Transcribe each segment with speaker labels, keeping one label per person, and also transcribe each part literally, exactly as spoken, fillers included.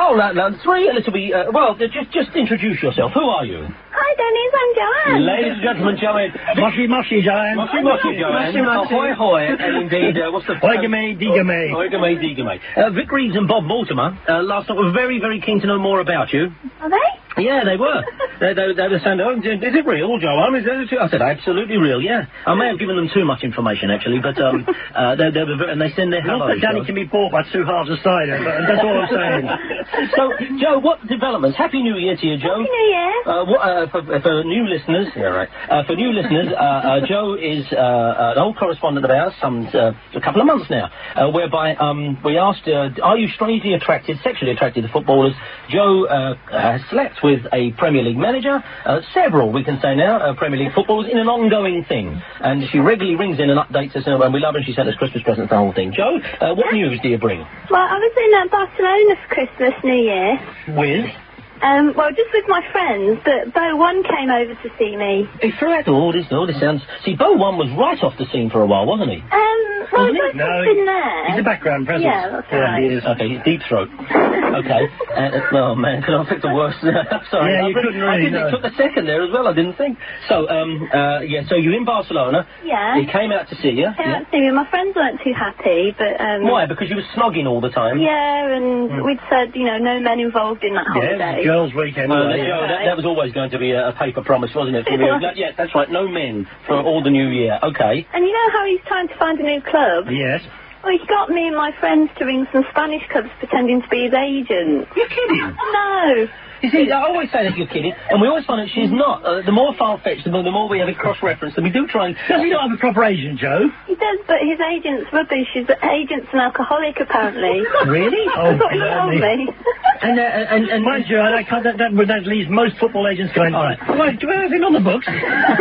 Speaker 1: Oh, no, no, three, a little bit, uh, well, just, just introduce yourself. Who are you?
Speaker 2: Hi, Dennis, I'm Joanne.
Speaker 1: Ladies and gentlemen, Joanne.
Speaker 3: Mushy, mushy, Joanne.
Speaker 1: Mushy, mushy, Joanne.
Speaker 3: Mushy, mushy.
Speaker 1: Ahoy, hoy, and indeed, uh, what's the...
Speaker 3: Oigame, digame.
Speaker 1: Oigame, digame. Uh, Vic Reeves and Bob Mortimer, uh, last night were very, very keen to know more about you.
Speaker 2: Are they?
Speaker 1: Yeah, they were. they, they, they were saying, oh, is it real, Joanne? Is it? I said, absolutely real, yeah. I may have given them too much information, actually, but, um, uh, they, they were very, and they send their hello.
Speaker 3: Not that Danny can be bought by two halves of cider, but that's all I'm saying.
Speaker 1: So, Joe, what developments? Happy New Year to you, Joe.
Speaker 2: Happy New Year.
Speaker 1: Uh, what, uh, for, for new listeners, yeah, right. Uh, for new listeners, uh, uh, Joe is uh, an old correspondent of ours, some uh, a couple of months now, uh, whereby um, we asked, uh, are you strangely attracted, sexually attracted to footballers? Joe uh, has slept with a Premier League manager, uh, several, we can say now, uh, Premier League footballers, in an ongoing thing. And she regularly rings in and updates us, and we love her, and she sent us Christmas presents, the whole thing. Joe, uh, what news do you bring?
Speaker 2: Well, I was in uh, Barcelona for Christmas, New Year.
Speaker 1: With?
Speaker 2: Um, well, just with my friends, but Bo One came over to see me.
Speaker 1: He threw out all this, all this sounds... See, Bo One was right off the scene for a while, wasn't he?
Speaker 2: Um, well,
Speaker 1: Wasn't he?
Speaker 2: he's
Speaker 3: No,
Speaker 2: been there.
Speaker 3: He's a background presence.
Speaker 2: Yeah, that's
Speaker 3: Yeah,
Speaker 2: right.
Speaker 3: he is.
Speaker 1: Okay, he's deep throat. Okay. Uh, oh, man, can I pick the worst? Sorry.
Speaker 3: Yeah,
Speaker 1: I
Speaker 3: you
Speaker 1: really-
Speaker 3: couldn't
Speaker 1: I
Speaker 3: really,
Speaker 1: didn't-
Speaker 3: no.
Speaker 1: It took a second there as well, I didn't think. So, um, uh, yeah, so you're in Barcelona.
Speaker 2: Yeah.
Speaker 1: He came out to see you.
Speaker 2: Came
Speaker 1: Yeah.
Speaker 2: out to see me. My friends weren't too happy, but... Um,
Speaker 1: Why? Because you were snogging all the time?
Speaker 2: Yeah, and we'd said, you know, no men involved in that
Speaker 3: Yeah,
Speaker 2: holiday.
Speaker 3: girls' weekend.
Speaker 1: Well,
Speaker 3: wasn't it?
Speaker 1: Joe, that, that was always going to be a, a paper promise, wasn't it? From you? No, yeah, that's right. No men for all the new year. Okay.
Speaker 2: And you know how he's trying to find a new club?
Speaker 3: Yes.
Speaker 2: Well, he got me and my friends to ring some Spanish clubs pretending to be his agent.
Speaker 1: You're kidding?
Speaker 2: No.
Speaker 1: You see, I always say that you're kidding, and we always find that she's not. Uh, the more far-fetched, the more, the more we have it cross-referenced, and we do try and...
Speaker 3: Does he not have a proper agent, Joe?
Speaker 2: He does, but his agent's rubbish. His agent's an alcoholic, apparently.
Speaker 3: Really?
Speaker 2: That's what he told
Speaker 3: blimey.
Speaker 2: me.
Speaker 1: And, uh, and, and...
Speaker 3: Mind you, that, that, that, that leaves most football agents going, all right, wait, do we have him on the books?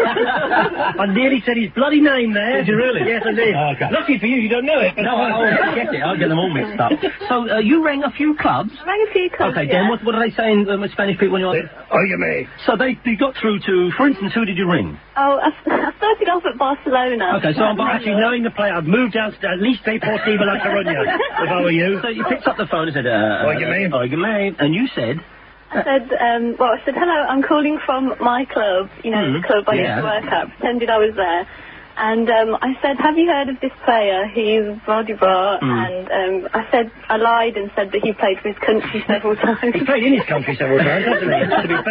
Speaker 3: I nearly said his bloody name there.
Speaker 1: Did you really?
Speaker 3: Yes, I did.
Speaker 1: Okay.
Speaker 3: Lucky for you, you don't know it. But
Speaker 1: No, I always get it. I'll get them all mixed up. So, uh, you rang a few clubs?
Speaker 2: I rang a few clubs,
Speaker 1: Okay,
Speaker 2: yeah.
Speaker 1: Dan, what, what are they saying, um, Spanish people when you're...
Speaker 3: Oh, you may.
Speaker 1: So they, they got through to, for instance, who did you ring?
Speaker 2: Oh, I, I started off at Barcelona.
Speaker 1: Okay, so I'm
Speaker 3: Actually, knowing the player, I'd move down to at least Deportivo La Coruña, if I were you.
Speaker 1: So you picked up the phone and said, uh...
Speaker 3: Oigame.
Speaker 1: Oigame. And you said...
Speaker 2: I said, um, well, I said, hello, I'm calling from my club, you know,
Speaker 1: Mm,
Speaker 2: the club I
Speaker 1: yeah.
Speaker 2: used to work at, pretended I was there. And um, I said, have you heard of this player? He's blah, blah, blah.
Speaker 1: Mm.
Speaker 2: And um, I said, I lied and said that he played for his country several times.
Speaker 3: He played in his country several times, hasn't he? To be fair.